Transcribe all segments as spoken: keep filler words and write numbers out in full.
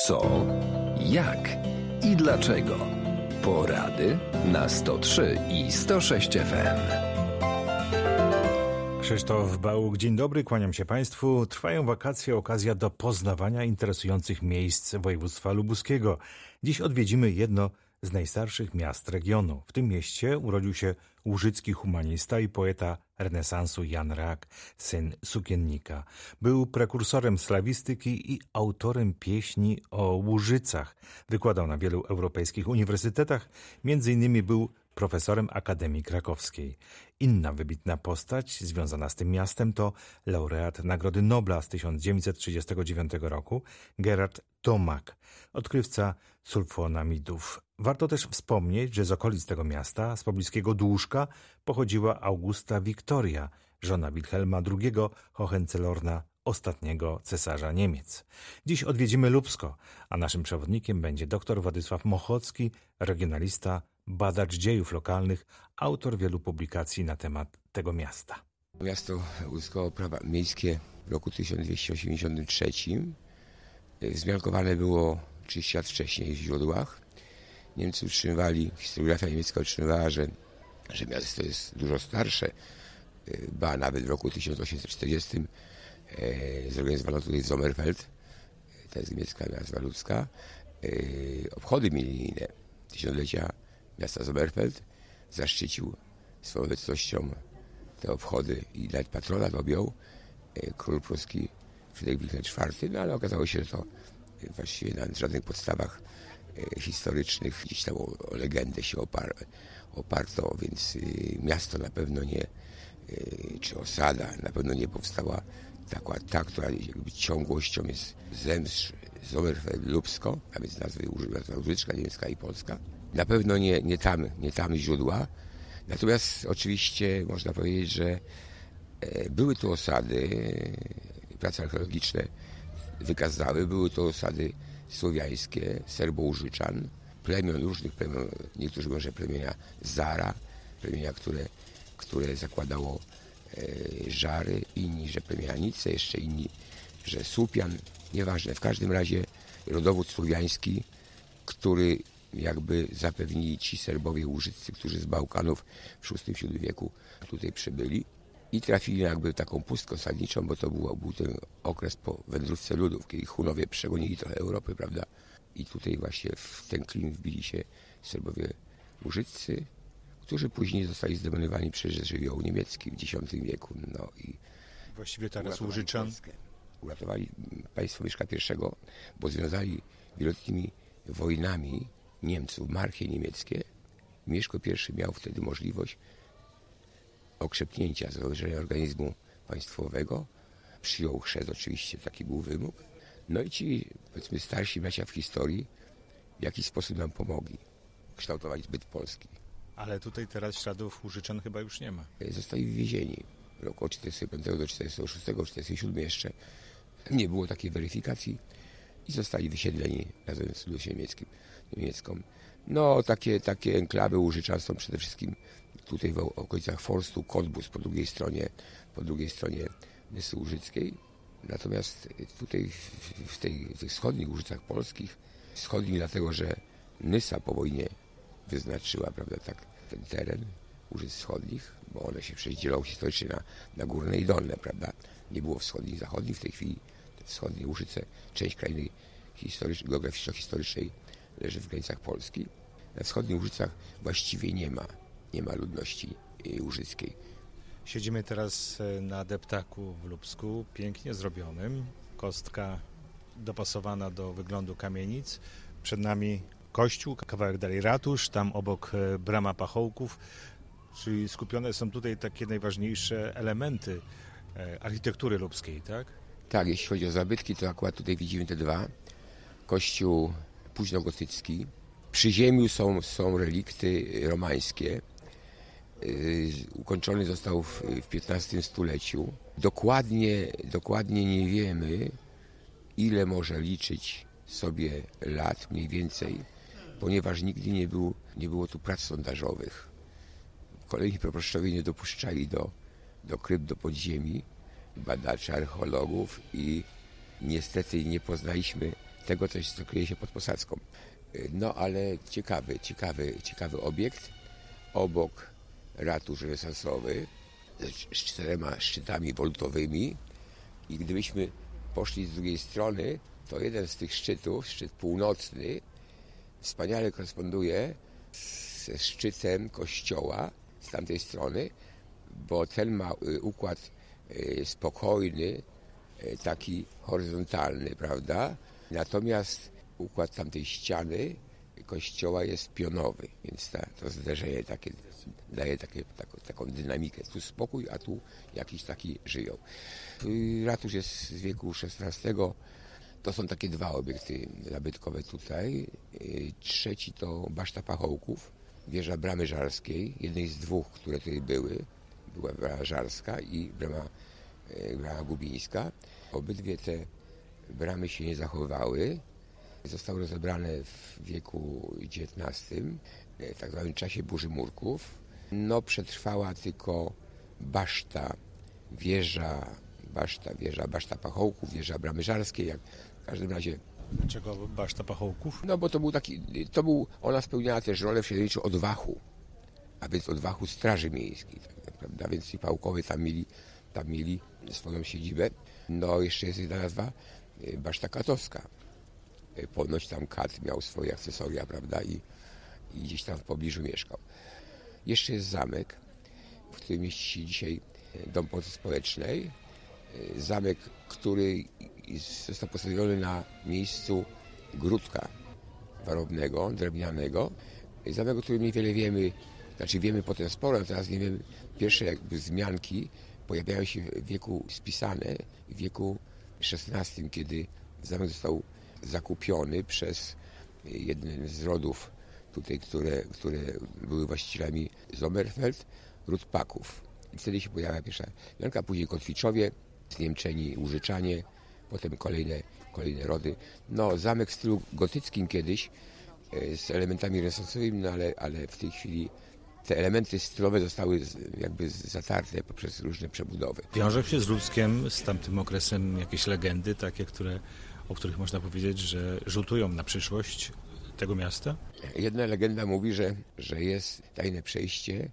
Co, jak i dlaczego. Porady na sto trzy i sto sześć F M. Krzysztof Bałuk, dzień dobry, kłaniam się Państwu. Trwają wakacje, okazja do poznawania interesujących miejsc województwa lubuskiego. Dziś odwiedzimy jedno z najstarszych miast regionu. W tym mieście urodził się łużycki humanista i poeta renesansu Jan Rak, syn sukiennika. Był prekursorem slawistyki i autorem pieśni o Łużycach. Wykładał na wielu europejskich uniwersytetach, między innymi był profesorem Akademii Krakowskiej. Inna wybitna postać związana z tym miastem to laureat Nagrody Nobla z tysiąc dziewięćset trzydziestego dziewiątego roku Gerard Tomak, odkrywca sulfonamidów. Warto też wspomnieć, że z okolic tego miasta, z pobliskiego Dłużka, pochodziła Augusta Wiktoria, żona Wilhelma drugiego Hohenzollorna, ostatniego cesarza Niemiec. Dziś odwiedzimy Lubsko, a naszym przewodnikiem będzie dr Władysław Mochocki, regionalista, badacz dziejów lokalnych, autor wielu publikacji na temat tego miasta. Miasto uzyskało prawa miejskie w roku tysiąc dwieście osiemdziesiątym trzecim. Wzmiankowane było trzydzieści lat wcześniej w źródłach. Niemcy utrzymywali, historiografia niemiecka utrzymywała, że, że miasto jest dużo starsze, ba nawet w roku tysiąc osiemset czterdziestym e, zorganizowano tutaj Sommerfeld, to jest niemiecka nazwa ludzka, e, obchody milenijne tysiąclecia miasta Sommerfeld. Zaszczycił swoją obecnością te obchody i nawet patronat objął e, król pruski Fryderyk Wilhelm czwarty, no ale okazało się, że to właściwie na żadnych podstawach e, historycznych, gdzieś tam o, o legendę się opar, oparto, więc y, miasto na pewno nie, y, czy osada na pewno nie powstała taka, ta, która jakby ciągłością jest Zemstrz, Sommerfeld, Lubsko, a więc nazwy Łużyczka, niemiecka i polska. Na pewno nie, nie tam, nie tam źródła. Natomiast oczywiście można powiedzieć, że e, były tu osady, prace archeologiczne wykazały, były to osady słowiańskie, Serbo-Łużyczan, plemion, różnych plemion, niektórzy mówią, że plemienia Zara, plemienia, które, które zakładało e, Żary, inni, że plemienia Nice, jeszcze inni, że Słupian, nieważne. W każdym razie rodowód słowiański, który jakby zapewnili ci Serbowie Łużyccy, którzy z Bałkanów w szóstym siódmym wieku tutaj przybyli i trafili jakby taką pustkę osadniczą, bo to był, był ten okres po wędrówce ludów, kiedy Hunowie przegonili trochę Europy, prawda? I tutaj właśnie w ten klin wbili się Serbowie Łużyccy, którzy później zostali zdemonizowani przez żywioł niemiecki w dziesiątym wieku. No i właściwie teraz Łużyczan uratowali państwo Mieszka pierwszego, bo związali wieloletnimi wojnami Niemców, markie niemieckie. Mieszko pierwszy miał wtedy możliwość okrzepnięcia, założenia organizmu państwowego. Przyjął chrzest, oczywiście taki był wymóg. No i ci, powiedzmy, starsi bracia w historii w jakiś sposób nam pomogli kształtować byt polski. Ale tutaj teraz śladów Łużyczan chyba już nie ma. Zostali wywiezieni w roku od czterdziestego piątego do czterdziestego szóstego, czterdziestego siódmego jeszcze. Nie było takiej weryfikacji i zostali wysiedleni razem z ludem niemieckim, niemiecką. No, takie, takie enklawy Łużyczan są przede wszystkim tutaj w okolicach Forstu, Cottbus po drugiej stronie, po drugiej stronie Nysy Łużyckiej. Natomiast tutaj w, tej, w tych wschodnich Łużycach polskich, wschodnich dlatego, że Nysa po wojnie wyznaczyła, prawda, tak, ten teren Łużyc wschodnich, bo one się przecież dzielą historycznie na, na górne i dolne, prawda. Nie było wschodnich i zachodnich. W tej chwili te wschodnie Łużyce, część krainy geograficzno-historycznej leży w granicach Polski. Na wschodnich Łużycach właściwie nie ma, nie ma ludności łużyckiej. Siedzimy teraz na deptaku w Lubsku, pięknie zrobionym. Kostka dopasowana do wyglądu kamienic. Przed nami kościół, kawałek dalej ratusz, tam obok brama pachołków. Czyli skupione są tutaj takie najważniejsze elementy architektury lubskiej, tak? Tak, jeśli chodzi o zabytki, to akurat tutaj widzimy te dwa. Kościół późnogotycki. Przy ziemiu są, są relikty romańskie. Yy, ukończony został w, w piętnastym stuleciu. Dokładnie, dokładnie nie wiemy, ile może liczyć sobie lat, mniej więcej, ponieważ nigdy nie, był, nie było tu prac sondażowych. Kolejni proboszczowie nie dopuszczali do, do krypt, do podziemi badaczy, archeologów i niestety nie poznaliśmy tego coś, co kryje się pod posadzką. No ale ciekawy, ciekawy, ciekawy obiekt. Obok ratusz renesansowy z czterema szczytami wolutowymi i gdybyśmy poszli z drugiej strony, to jeden z tych szczytów, szczyt północny, wspaniale koresponduje ze szczytem kościoła z tamtej strony, bo ten ma układ spokojny, taki horyzontalny, prawda? Natomiast układ tamtej ściany kościoła jest pionowy, więc ta, to zderzenie takie daje takie, taką, taką dynamikę. Tu spokój, a tu jakiś taki żywioł. Ratusz jest z wieku szesnastego. To są takie dwa obiekty zabytkowe tutaj. Trzeci to Baszta Pachołków, wieża Bramy Żarskiej, jednej z dwóch, które tutaj były. Była Brama Żarska i Brama, Brama Gubińska. Obydwie te bramy się nie zachowały. Zostały rozebrane w wieku dziewiętnastym, w tak zwanym czasie burzy murków. No, przetrwała tylko baszta, wieża, baszta, wieża, baszta Pachołków, wieża Bramy Żarskiej, jak w każdym razie. Dlaczego Baszta Pachołków? No bo to był taki, to był, ona spełniała też rolę w średniowieczu odwachu, a więc odwachu Straży Miejskiej, tak, prawda? Więc ci Pałkowie tam mieli, tam mieli swoją siedzibę. No jeszcze jest jedna nazwa, Baszta Katowska. Ponoć tam kat miał swoje akcesoria, prawda, i, i gdzieś tam w pobliżu mieszkał. Jeszcze jest zamek, w którym mieści się dzisiaj Dom Pomocy Społecznej. Zamek, który został postawiony na miejscu gródka warownego, drewnianego. Zamek, o którym niewiele wiemy, znaczy wiemy potem sporo, natomiast nie wiemy, pierwsze jakby wzmianki pojawiają się w wieku spisane, w wieku szesnastym, kiedy zamek został zakupiony przez jeden z rodów tutaj, które, które były właścicielami Sommerfeld, ród Paków. I wtedy się pojawia pierwsza wzmianka, później Kotwiczowie, Niemczeni, Łużyczanie, potem kolejne, kolejne rody. No, zamek w stylu gotyckim kiedyś, z elementami renesansowymi, no ale, ale w tej chwili te elementy stylowe zostały jakby zatarte poprzez różne przebudowy. Wiąże się z Ludzkiem, z tamtym okresem jakieś legendy, takie, które, o których można powiedzieć, że rzutują na przyszłość tego miasta? Jedna legenda mówi, że, że jest tajne przejście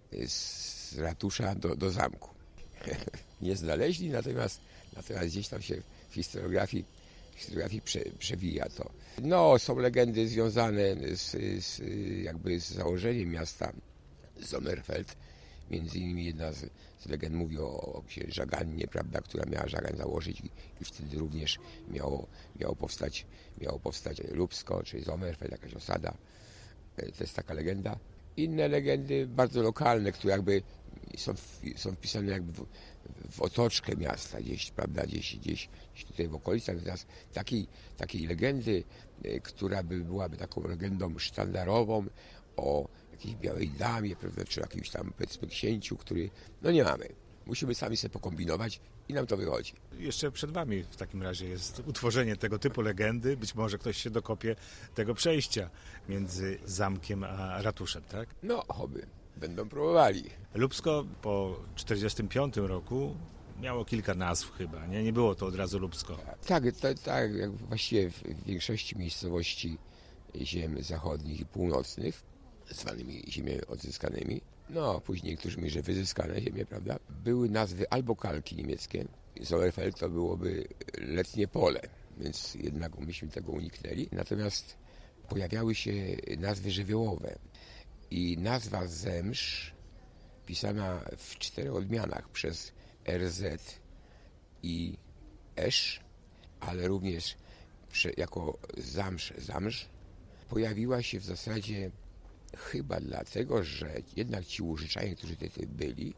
z ratusza do, do zamku. Nie znaleźli, natomiast, natomiast gdzieś tam się w historiografii, w historiografii prze, przewija to. No, są legendy związane z, z, jakby z założeniem miasta Sommerfeld. Między innymi jedna z, z legend mówi o, o Żagannie, prawda, która miała Żagań założyć i, i wtedy również miało, miało, powstać, miało powstać Lubsko, czy Sommerfeld, jakaś osada. To jest taka legenda. Inne legendy bardzo lokalne, które jakby są, są wpisane jakby w, w otoczkę miasta, gdzieś, prawda, gdzieś, gdzieś, gdzieś tutaj w okolicach. Natomiast takiej, takiej legendy, która by byłaby taką legendą sztandarową o jakiejś białej damie, prawda, czy jakimś tam, powiedzmy, księciu, który, no nie mamy. Musimy sami sobie pokombinować i nam to wychodzi. Jeszcze przed wami w takim razie jest utworzenie tego typu legendy. Być może ktoś się dokopie tego przejścia między zamkiem a ratuszem, tak? No, oby. Będą próbowali. Lubsko po czterdziestym piątym roku miało kilka nazw chyba, nie? Nie było to od razu Lubsko. Tak, tak, tak jak właściwie w większości miejscowości ziem zachodnich i północnych, zwanymi ziemiami odzyskanymi, no później niektórzy mówią, że wyzyskane ziemie, prawda, były nazwy albo kalki niemieckie. Sommerfeld to byłoby letnie pole, więc jednak myśmy tego uniknęli. Natomiast pojawiały się nazwy żywiołowe i nazwa Zemsz pisana w czterech odmianach przez R Z i Esz, ale również jako Zamsz, Zamsz, pojawiła się w zasadzie chyba dlatego, że jednak ci Łużyczanie, którzy tutaj byli,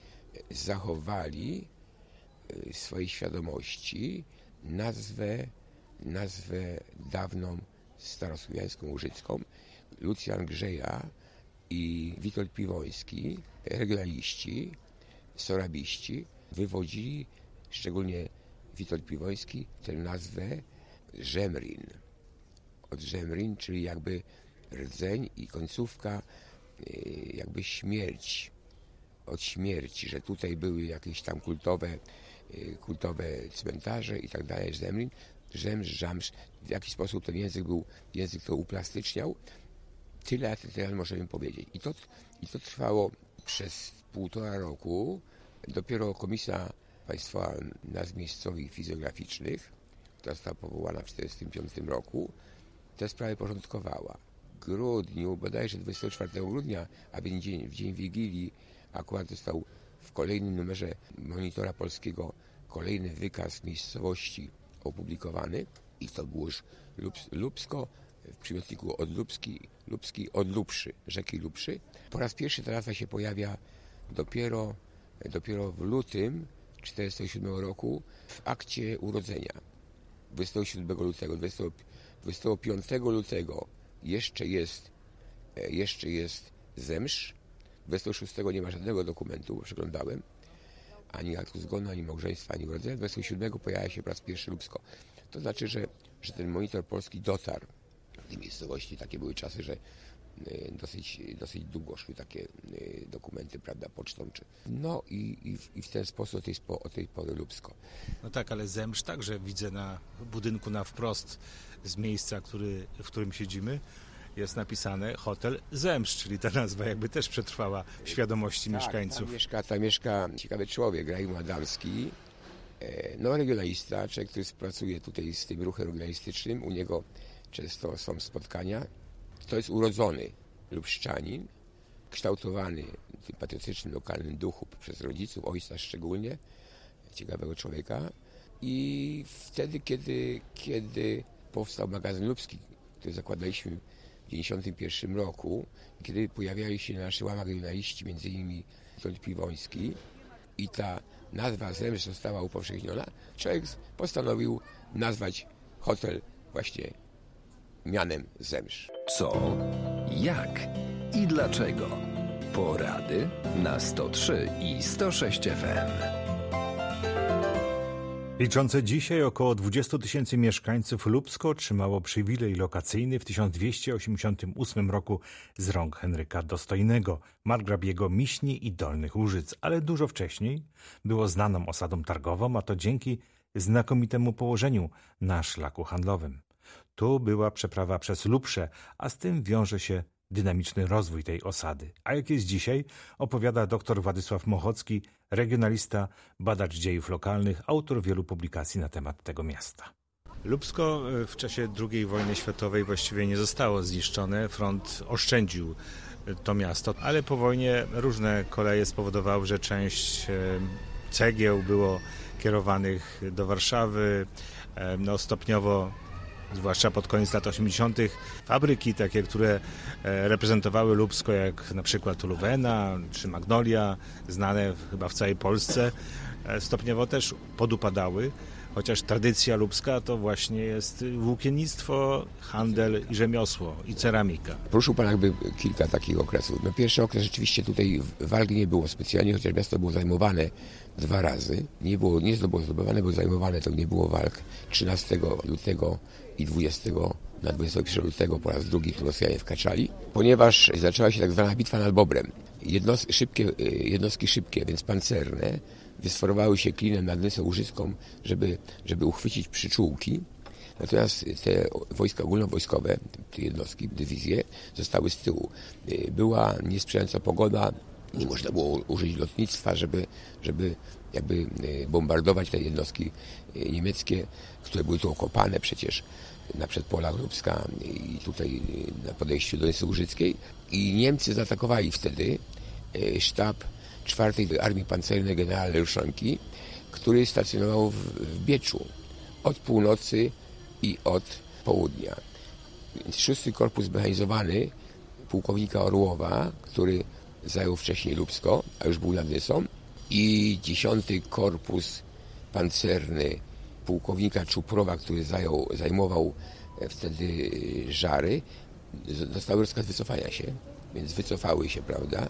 zachowali w swojej świadomości nazwę, nazwę dawną starosłowiańską, łużycką. Lucjan Grzeja i Witold Piwoński, regionaliści, sorabiści, wywodzili, szczególnie Witold Piwoński, tę nazwę Żemrin. Od Żemrin, czyli jakby rdzeń i końcówka jakby śmierć. Od śmierci, że tutaj były jakieś tam kultowe, kultowe cmentarze i tak dalej, Żemrin, Rzemsz, Żamsz. W jaki sposób ten język był, język to uplastyczniał. Tyle, tyle możemy powiedzieć. I to, I to trwało przez półtora roku. Dopiero Komisja Państwowa Nazw Miejscowych i Fizjograficznych, która została powołana w tysiąc dziewięćset czterdziestym piątym roku, te sprawy porządkowała. W grudniu, bodajże dwudziestego czwartego grudnia, a więc dzień, w dzień Wigilii, akurat został w kolejnym numerze Monitora Polskiego kolejny wykaz miejscowości opublikowany i to było już Lubs, Lubsko, w przymiotniku od Lubski, Lubski od Lubszy, rzeki Lubszy. Po raz pierwszy ta nazwa się pojawia dopiero, dopiero w lutym tysiąc dziewięćset czterdziestego siódmego roku w akcie urodzenia. dwudziestego siódmego lutego, dwudziestego piątego lutego jeszcze jest, jeszcze jest Zemsz. dwudziestego szóstego nie ma żadnego dokumentu, bo przeglądałem, ani aktu zgonu, ani małżeństwa, ani urodzenia. dwudziestego siódmego pojawia się po raz pierwszy Lubsko. To znaczy, że, że ten monitor polski dotarł w tej miejscowości. Takie były czasy, że dosyć, dosyć długo szły takie dokumenty, prawda, pocztą. Czy... No i, i, i w ten sposób od tej, od tej pory Lubsko. No tak, ale Zemsz także widzę na budynku na wprost z miejsca, który, w którym siedzimy, jest napisane Hotel Zemsz, czyli ta nazwa jakby też przetrwała w świadomości tak, mieszkańców. Tam mieszka, tam mieszka ciekawy człowiek, Raimund Adamski, no regionalista, człowiek, który pracuje tutaj z tym ruchem regionalistycznym. U niego często są spotkania. To jest urodzony lubszczanin, kształtowany w tym patriotycznym, lokalnym duchu przez rodziców, ojca szczególnie, ciekawego człowieka. I wtedy, kiedy, kiedy powstał magazyn lubski, który zakładaliśmy w tysiąc dziewięćset dziewięćdziesiątym pierwszym roku, kiedy pojawiali się na naszych łamach regionaliści, między innymi Witold Piwoński, i ta nazwa Zemsz została upowszechniona, człowiek postanowił nazwać hotel właśnie mianem Zemsz. Co, jak i dlaczego? Porady na sto trzy i sto sześć F M. Liczące dzisiaj około dwudziestu tysięcy mieszkańców Lubsko otrzymało przywilej lokacyjny w tysiąc dwieście osiemdziesiątym ósmym roku z rąk Henryka Dostojnego, margrabiego Miśni i Dolnych Łużyc, ale dużo wcześniej było znaną osadą targową, a to dzięki znakomitemu położeniu na szlaku handlowym. Tu była przeprawa przez Lubsze, a z tym wiąże się dynamiczny rozwój tej osady. A jak jest dzisiaj, opowiada dr Władysław Mochocki, regionalista, badacz dziejów lokalnych, autor wielu publikacji na temat tego miasta. Lubsko w czasie drugiej wojny światowej właściwie nie zostało zniszczone. Front oszczędził to miasto, ale po wojnie różne koleje spowodowały, że część cegieł było kierowanych do Warszawy. No, stopniowo, zwłaszcza pod koniec lat osiemdziesiątych, fabryki takie, które reprezentowały Lubsko, jak na przykład Luwena czy Magnolia, znane chyba w całej Polsce, stopniowo też podupadały, chociaż tradycja lubska to właśnie jest włókiennictwo, handel i rzemiosło i ceramika. Poruszył Pan jakby kilka takich okresów. No, pierwszy okres rzeczywiście tutaj walk nie było specjalnie, chociaż miasto było zajmowane dwa razy. Nie było, nie było zdobywane, było zajmowane, to nie było walk. trzynastego lutego i dwudziestego na dwudziestego pierwszego lutego po raz drugi tu Rosjanie wkraczali, ponieważ zaczęła się tak zwana bitwa nad Bobrem. Jednos, szybkie, jednostki szybkie, więc pancerne, wysforowały się klinem nad Nysą Łużycką, żeby, żeby uchwycić przyczółki. Natomiast te wojska ogólnowojskowe, te jednostki, dywizje, zostały z tyłu. Była niesprzyjająca pogoda, nie można było użyć lotnictwa, żeby, żeby jakby bombardować te jednostki niemieckie, które były tu okopane przecież na przedpolach Lubska i tutaj na podejściu do Nysy Łużyckiej. I Niemcy zaatakowali wtedy sztab czwartej Armii Pancernej generała Leruszonki, który stacjonował w, w Bieczu od północy i od południa. Więc szósty Korpus Mechanizowany pułkownika Orłowa, który zajął wcześniej Lubsko, a już był nad Nysą, i dziesiąty Korpus Pancerny pułkownika Czuprowa, który zajął, zajmował wtedy Żary, dostały rozkaz wycofania się, więc wycofały się, prawda,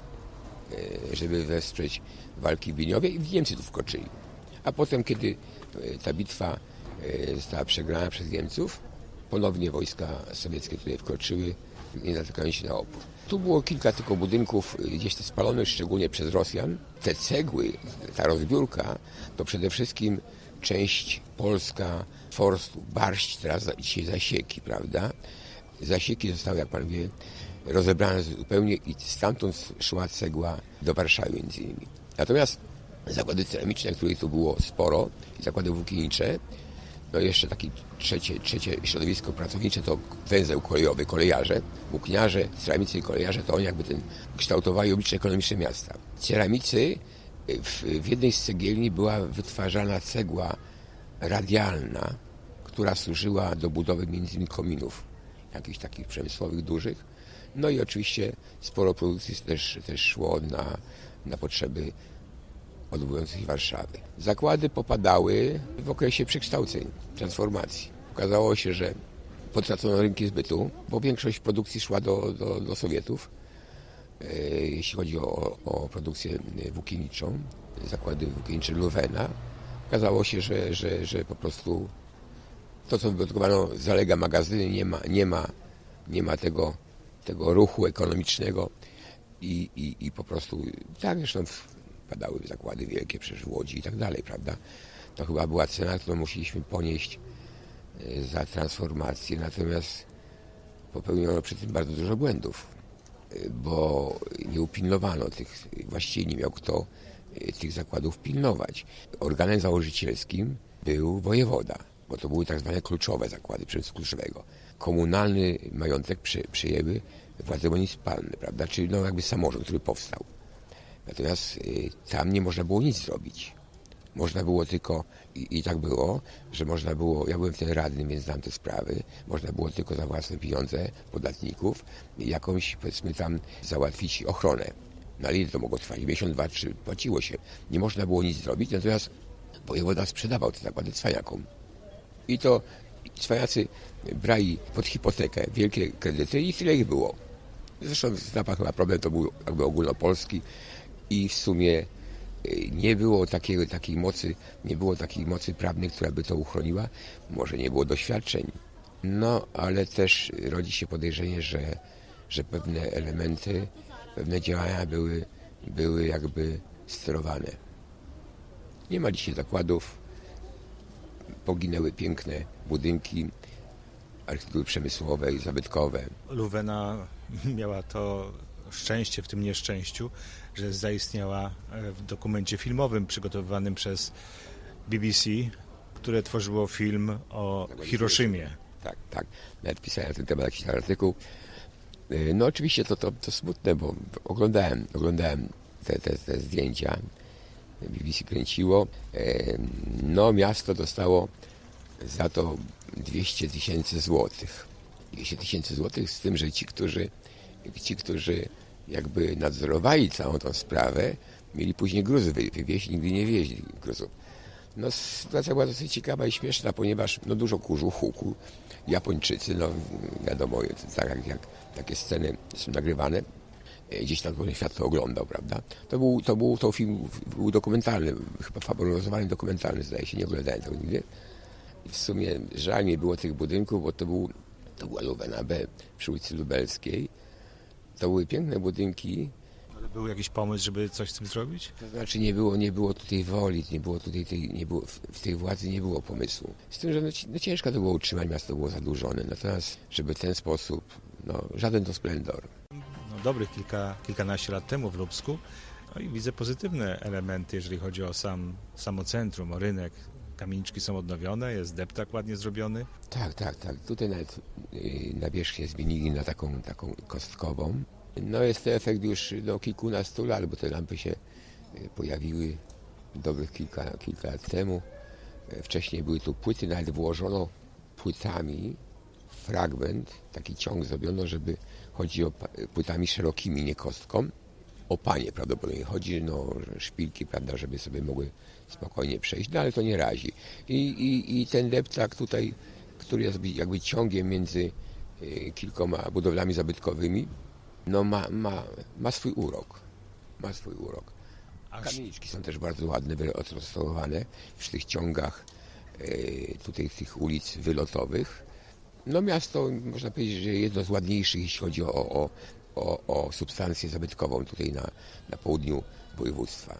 żeby wesprzeć walki w Bieniowie, i Niemcy tu wkroczyli. A potem, kiedy ta bitwa została przegrana przez Niemców, ponownie wojska sowieckie tutaj wkroczyły, nie natykając się na opór. Tu było kilka tylko budynków gdzieś spalonych, szczególnie przez Rosjan. Te cegły, ta rozbiórka, to przede wszystkim część polska forstu, barszcz, teraz dzisiaj zasieki, prawda? Zasieki zostały, jak pan wie, rozebrane zupełnie i stamtąd szła cegła do Warszawy między innymi. Natomiast zakłady ceramiczne, których tu było sporo, i zakłady włókiennicze, no jeszcze takie trzecie, trzecie środowisko pracownicze to węzeł kolejowy, kolejarze, włókniarze, ceramicy i kolejarze, to oni jakby ten kształtowali oblicze ekonomiczne miasta. Ceramicy, w, w jednej z cegielni była wytwarzana cegła radialna, która służyła do budowy między innymi kominów, jakichś takich przemysłowych, dużych. No i oczywiście sporo produkcji też, też szło na, na potrzeby odbudujących Warszawy. Zakłady popadały w okresie przekształceń, transformacji. Okazało się, że potracono rynki zbytu, bo większość produkcji szła do, do, do Sowietów, e, jeśli chodzi o, o produkcję włókienniczą, zakłady włókiennicze Luvena. Okazało się, że, że, że po prostu to, co wyprodukowano, zalega magazyny, nie ma, nie ma, nie ma tego, tego ruchu ekonomicznego i, i, i po prostu, tak zresztą padały zakłady wielkie, przecież w Łodzi i tak dalej, prawda? To chyba była cena, którą musieliśmy ponieść za transformację, natomiast popełniono przy tym bardzo dużo błędów, bo nie upilnowano tych, właściwie nie miał kto tych zakładów pilnować. Organem założycielskim był wojewoda, bo to były tak zwane kluczowe zakłady przemysłu kluczowego. Komunalny majątek przy, przyjęły władze municypalne, prawda? Czyli no jakby samorząd, który powstał. Natomiast y, tam nie można było nic zrobić. Można było tylko, i, i tak było, że można było, ja byłem wtedy radnym, więc znam te sprawy, można było tylko za własne pieniądze podatników jakąś, powiedzmy tam, załatwić ochronę. No ale ile to mogło trwać? Miesiąc, dwa, trzy, płaciło się. Nie można było nic zrobić, natomiast wojewoda sprzedawał te zakłady cwaniakom. I to cwaniacy brali pod hipotekę wielkie kredyty i tyle ich było. Zresztą zna pan chyba problem, to był jakby ogólnopolski i w sumie nie było takiej, takiej mocy, nie było takiej mocy prawnej, która by to uchroniła. Może nie było doświadczeń. No, ale też rodzi się podejrzenie, że, że pewne elementy, pewne działania były, były jakby sterowane. Nie ma dzisiaj zakładów, poginęły piękne budynki architektury przemysłowej, zabytkowe. Luvena miała to szczęście w tym nieszczęściu, że zaistniała w dokumencie filmowym przygotowywanym przez B B C, które tworzyło film o Hiroshimie. Tak, tak. Nawet pisałem na ten temat jakiś artykuł. No oczywiście to, to, to smutne, bo oglądałem, oglądałem te, te, te zdjęcia. B B C kręciło. No miasto dostało za to dwieście tysięcy złotych. dwieście tysięcy złotych z tym, że ci, którzy ci, którzy jakby nadzorowali całą tą sprawę, mieli później gruzy wywieźć, nigdy nie wieźli gruzów. No sytuacja była dosyć ciekawa i śmieszna, ponieważ no dużo kurzu, huku, Japończycy, no wiadomo, tak jak, jak takie sceny są nagrywane, gdzieś tam świat to oglądał, prawda? To był, to był to film był dokumentalny, chyba fabularny dokumentalny, zdaje się, nie oglądałem tego nigdy. W sumie żal mi było tych budynków, bo to, był, to była Luvena B przy ulicy Lubelskiej. To były piękne budynki. Ale był jakiś pomysł, żeby coś z tym zrobić? To znaczy nie było, nie było tutaj woli, nie było tutaj tej, nie było, w tej władzy nie było pomysłu. Z tym, że no, no ciężko to było utrzymać, miasto było zadłużone. Natomiast, żeby w ten sposób, no żaden to splendor. No, dobrych kilka, kilkanaście lat temu w Lubsku. No i widzę pozytywne elementy, jeżeli chodzi o sam, samo centrum, o rynek. Kamieniczki są odnowione, jest deptak ładnie zrobiony. Tak, tak, tak. Tutaj nawet yy, nawierzchnię zmienili na taką, taką kostkową. No jest to efekt już do kilkunastu lat, bo te lampy się yy, pojawiły dobrych kilka, kilka lat temu. Yy, wcześniej były tu płyty, nawet włożono płytami fragment, taki ciąg zrobiono, żeby chodzi o płytami szerokimi, nie kostką. O panie prawdopodobnie chodzi, no szpilki, prawda, żeby sobie mogły spokojnie przejść, no ale to nie razi. I, i, i ten deptak tutaj, który jest jakby ciągiem między y, kilkoma budowlami zabytkowymi, no ma, ma, ma swój urok. Ma swój urok. Kamieniczki są też bardzo ładne, odrestaurowane przy tych ciągach y, tutaj tych ulic wylotowych. No miasto, można powiedzieć, że jedno z ładniejszych, jeśli chodzi o, o, o, o substancję zabytkową tutaj na, na południu województwa.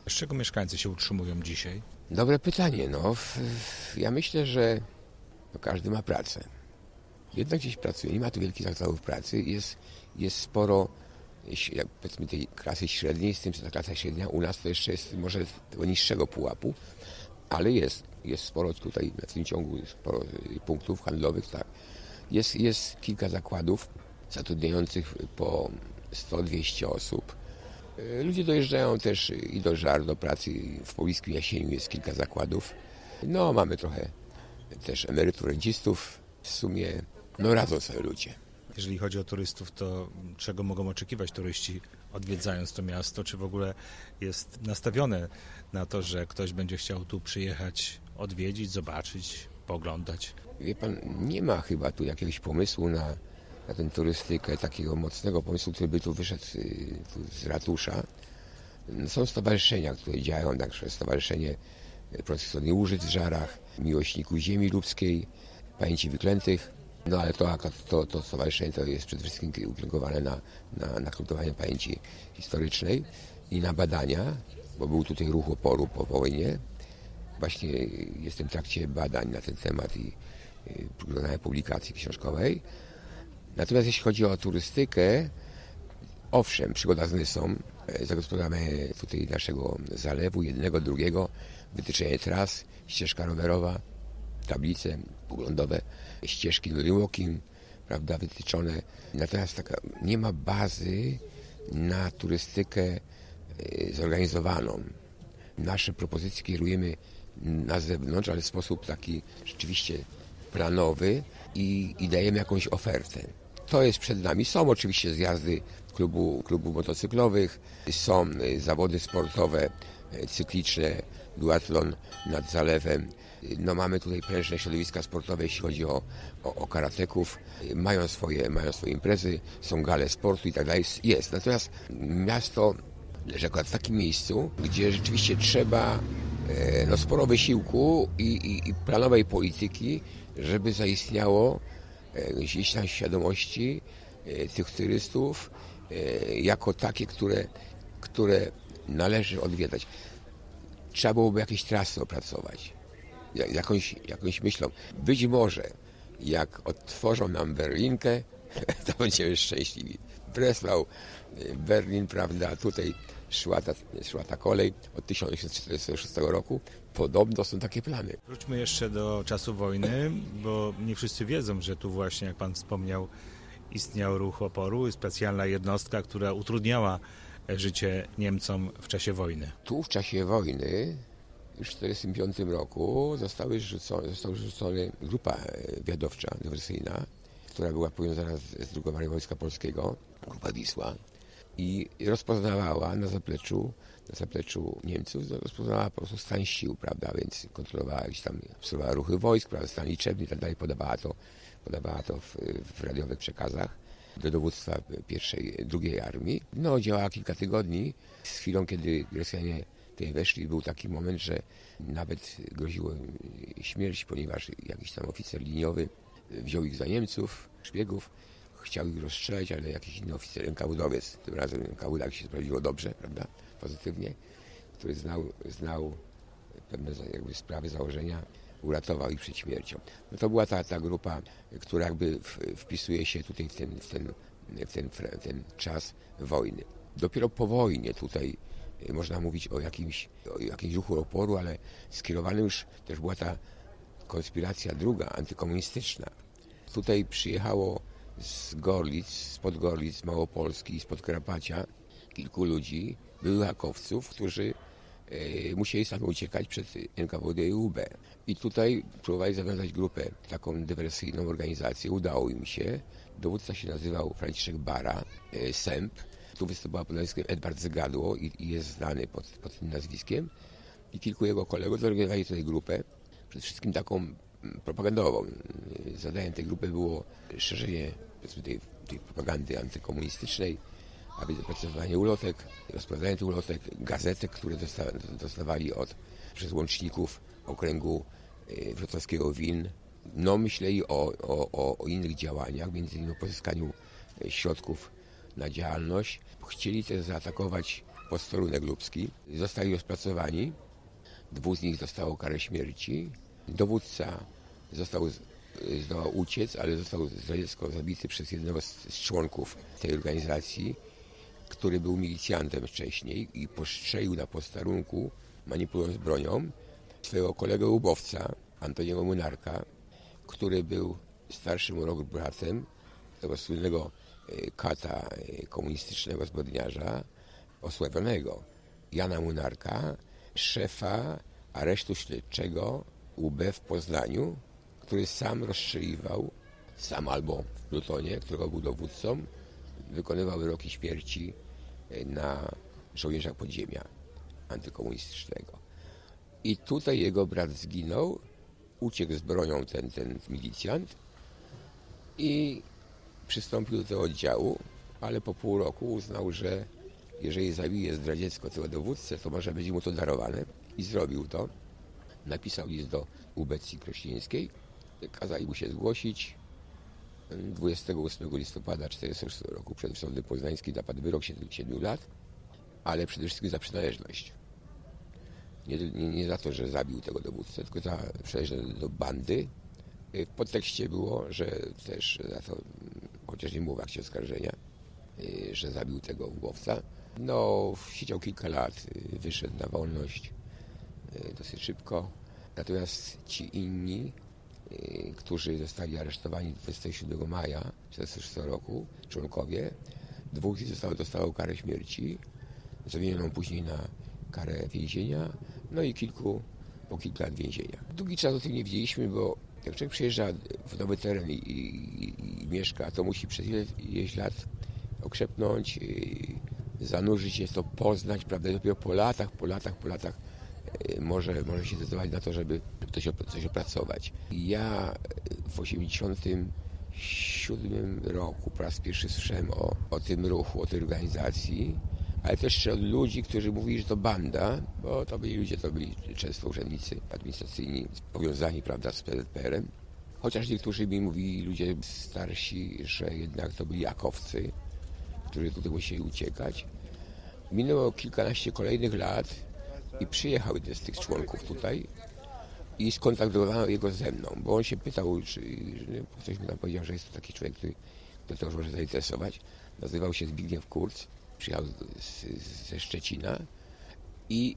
Z czego mieszkańcy się utrzymują dzisiaj? Dobre pytanie. No, ja myślę, że no, każdy ma pracę. Jednak gdzieś pracuje. Nie ma tu wielkich zakładów pracy. Jest, jest sporo, jak powiedzmy, tej klasy średniej, z tym, że ta klasa średnia u nas to jeszcze jest może tego niższego pułapu, ale jest. Jest sporo tutaj w tym ciągu, sporo punktów handlowych. Tak. Jest, jest kilka zakładów zatrudniających po sto dwieście osób. Ludzie dojeżdżają też i do Żar, do pracy. W pobliskim Jasieniu jest kilka zakładów. No, mamy trochę też emerytów, rencistów. W sumie, no radzą sobie ludzie. Jeżeli chodzi o turystów, to czego mogą oczekiwać turyści odwiedzając to miasto? Czy w ogóle jest nastawione na to, że ktoś będzie chciał tu przyjechać, odwiedzić, zobaczyć, pooglądać? Wie pan, nie ma chyba tu jakiegoś pomysłu na, na tę turystykę, takiego mocnego pomysłu, który by tu wyszedł z ratusza. Są stowarzyszenia, które działają, także Stowarzyszenie Protekcji Łużyc w Żarach, Miłośników Ziemi Ludzkiej, Pamięci Wyklętych. No ale to, to, to stowarzyszenie to jest przede wszystkim ukierunkowane na, na, na kształtowanie pamięci historycznej i na badania, bo był tutaj ruch oporu po wojnie. Właśnie jestem w trakcie badań na ten temat i przygotowania publikacji książkowej. Natomiast jeśli chodzi o turystykę, owszem, przygoda z Nysą, zagospodarowanie tutaj naszego zalewu, jednego, drugiego, wytyczenie tras, ścieżka rowerowa, tablice poglądowe, ścieżki do walking, prawda, wytyczone. Natomiast taka, nie ma bazy na turystykę zorganizowaną. Nasze propozycje kierujemy na zewnątrz, ale w sposób taki rzeczywiście planowy i, i dajemy jakąś ofertę. To jest przed nami. Są oczywiście zjazdy klubu, klubów motocyklowych, są zawody sportowe, cykliczne, duatlon nad zalewem. No mamy tutaj prężne środowiska sportowe, jeśli chodzi o, o, o karateków. Mają swoje, mają swoje imprezy, są gale sportu i tak dalej. Jest. Natomiast miasto leży akurat w takim miejscu, gdzie rzeczywiście trzeba e, no, sporo wysiłku i, i, i planowej polityki, żeby zaistniało e, gdzieś tam świadomości e, tych turystów e, jako takie, które, które należy odwiedzać. Trzeba byłoby jakieś trasy opracować. Jakąś, jakąś myślą. Być może jak odtworzą nam Berlinkę, to będziemy szczęśliwi. Breslau, Berlin, prawda, tutaj szła ta, szła ta kolej od tysiąc osiemset czterdziestego szóstego roku. Podobno są takie plany. Wróćmy jeszcze do czasu wojny, bo nie wszyscy wiedzą, że tu właśnie, jak pan wspomniał, istniał ruch oporu, specjalna jednostka, która utrudniała życie Niemcom w czasie wojny. Tu w czasie wojny już w tysiąc dziewięćset czterdziestym piątym roku zostały rzucone, została rzucona grupa wywiadowcza, dywersyjna, która była powiązana z, z drugą Armią Wojska Polskiego, grupa Wisła, i rozpoznawała na zapleczu, na zapleczu Niemców, rozpoznawała po prostu stan sił, prawda, więc kontrolowała gdzieś tam, obserwowała ruchy wojsk, prawda, stan liczebny i tak dalej, podawała to, podawała to w, w radiowych przekazach do dowództwa pierwszej, drugiej armii. No, działała kilka tygodni, z chwilą, kiedy Rosjanie tutaj weszli, był taki moment, że nawet groziło śmierć, ponieważ jakiś tam oficer liniowy wziął ich za Niemców, szpiegów, chciał ich rozstrzelać, ale jakiś inny oficer, N K W dowiec, tym razem N K W tak się sprawdziło dobrze, prawda, pozytywnie, który znał, znał pewne jakby sprawy, założenia, uratował ich przed śmiercią. No to była ta, ta grupa, która jakby w, wpisuje się tutaj w ten, w ten, w ten, w ten czas wojny. Dopiero po wojnie tutaj można mówić o jakimś, o jakimś ruchu oporu, ale skierowanym już też była ta konspiracja druga, antykomunistyczna. Tutaj przyjechało z Gorlic, spod Gorlic, z Małopolski i spod Karpacia kilku ludzi, byłych hakowców, którzy e, musieli sami uciekać przed N K W D i U B. I tutaj próbowali zawiązać grupę, taką dywersyjną organizację. Udało im się. Dowódca się nazywał Franciszek Bara, e, Sęp. Tu występował pod nazwiskiem Edward Zygadło i, i jest znany pod, pod tym nazwiskiem. I kilku jego kolegów zorganizowali tutaj grupę, przede wszystkim taką propagandową. Zadaniem tej grupy było szerzenie tej, tej propagandy antykomunistycznej, aby opracowywanie ulotek, rozprowadzanie tych ulotek, gazetek, które dosta, dostawali od, przez łączników okręgu wrocławskiego W I N. No, myśleli o, o, o innych działaniach, między innymi o pozyskaniu środków na działalność. Chcieli też zaatakować posterunek lubski. Zostali rozpracowani. Dwóch z nich dostało karę śmierci. Dowódca został, zdołał uciec, ale został zdradziecko zabity przez jednego z, z członków tej organizacji, który był milicjantem wcześniej i postrzelił na posterunku, manipulując bronią, swojego kolegę łubowca, Antoniego Młynarka, który był starszym o rok bratem tego słynnego kata komunistycznego zbrodniarza osławionego Jana Młynarka, szefa aresztu śledczego U B w Poznaniu, który sam rozstrzeliwał, sam albo w plutonie, którego był dowódcą, wykonywał wyroki śmierci na żołnierzach podziemia antykomunistycznego. I tutaj jego brat zginął, uciekł z bronią ten, ten milicjant i przystąpił do tego oddziału, ale po pół roku uznał, że jeżeli zabije zdradziecko tego dowódcę, to może będzie mu to darowane i zrobił to. Napisał list do ubecji krośnieńskiej, kazali mu się zgłosić. dwudziestego ósmego listopada tysiąc dziewięćset czterdziestego szóstego roku przed sądem poznańskim zapadł wyrok siedmiu lat, ale przede wszystkim za przynależność. Nie, nie, nie za to, że zabił tego dowódcę, tylko za przynależność do bandy. W podtekście było, że też za to, chociaż nie było w akcie oskarżenia, że zabił tego łowca. No, siedział kilka lat, wyszedł na wolność dosyć szybko. Natomiast ci inni, którzy zostali aresztowani dwudziestego siódmego maja tysiąc dziewięćset czterdziestego szóstego roku, członkowie, dwóch z nich zostało, dostało karę śmierci, zamienioną później na karę więzienia, no i kilku po kilka lat więzienia. Długi czas o tym nie wiedzieliśmy, bo jak człowiek przyjeżdża w nowy teren i, i, i mieszka, to musi przez ileś lat okrzepnąć, zanurzyć się, to poznać, prawda, i dopiero po latach, po latach, po latach może, może się zdecydować na to, żeby coś, coś opracować. Ja w osiemdziesiątym siódmym roku po raz pierwszy słyszałem o, o tym ruchu, o tej organizacji, ale też od ludzi, którzy mówili, że to banda, bo to byli ludzie, to byli często urzędnicy administracyjni powiązani, prawda, z P Z P R-em. Chociaż niektórzy mi mówili, ludzie starsi, że jednak to byli akowcy, którzy tutaj musieli uciekać. Minęło kilkanaście kolejnych lat i przyjechał jeden z tych członków tutaj i skontaktowano jego ze mną, bo on się pytał, czy ktoś mi tam powiedział, że jest to taki człowiek, który, który to już może zainteresować. Nazywał się Zbigniew Kurz, przyjechał z, z, ze Szczecina i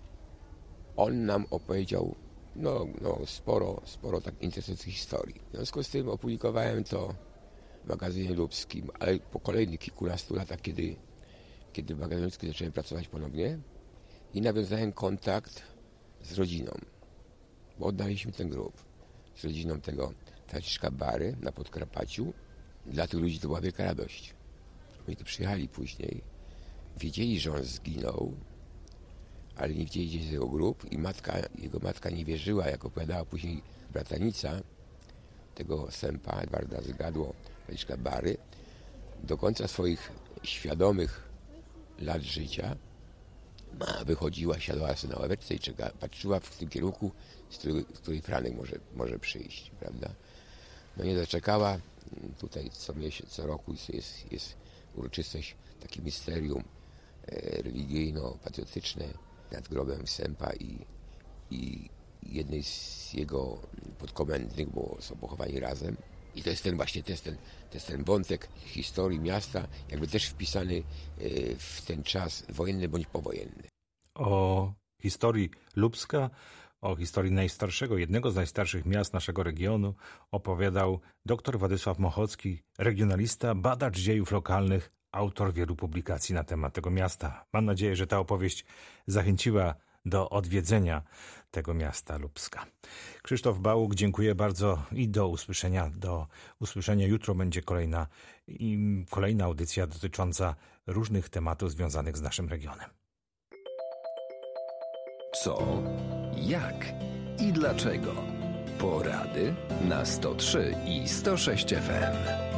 on nam opowiedział no, no, sporo, sporo tak interesujących historii. W związku z tym opublikowałem to w magazynie lubskim, ale po kolejnych kilkunastu latach, kiedy, kiedy w magazynie lubskim zacząłem pracować ponownie i nawiązałem kontakt z rodziną, bo oddaliśmy ten grób z rodziną tego Franciszka Bary na Podkarpaciu. Dla tych ludzi to była wielka radość. Oni tu przyjechali później, wiedzieli, że on zginął, ale nie wiedzieli, gdzie jest jego grób i matka, jego matka nie wierzyła, jak opowiadała później bratanica tego sępa, Edwarda Zgadło, Franciszka Bary, do końca swoich świadomych lat życia ma, wychodziła, siadała sobie na ławeczce i czeka, patrzyła w tym kierunku, z której, z której Franek może, może przyjść, prawda? No nie doczekała. Tutaj co miesiąc, co roku jest, jest uroczystość, takie misterium e, religijno-patriotyczne nad grobem sępa i, i jednej z jego podkomendnych, bo są pochowani razem. I to jest ten właśnie, to jest ten, to jest ten wątek historii miasta, jakby też wpisany e, w ten czas wojenny bądź powojenny. O historii Lubska, o historii najstarszego, jednego z najstarszych miast naszego regionu opowiadał dr Władysław Mochocki, regionalista, badacz dziejów lokalnych, autor wielu publikacji na temat tego miasta. Mam nadzieję, że ta opowieść zachęciła do odwiedzenia tego miasta Lubska. Krzysztof Bałuk, dziękuję bardzo i do usłyszenia. Do usłyszenia jutro będzie kolejna, i kolejna audycja dotycząca różnych tematów związanych z naszym regionem. Co, jak i dlaczego? Porady na sto trzy i sto sześć F M.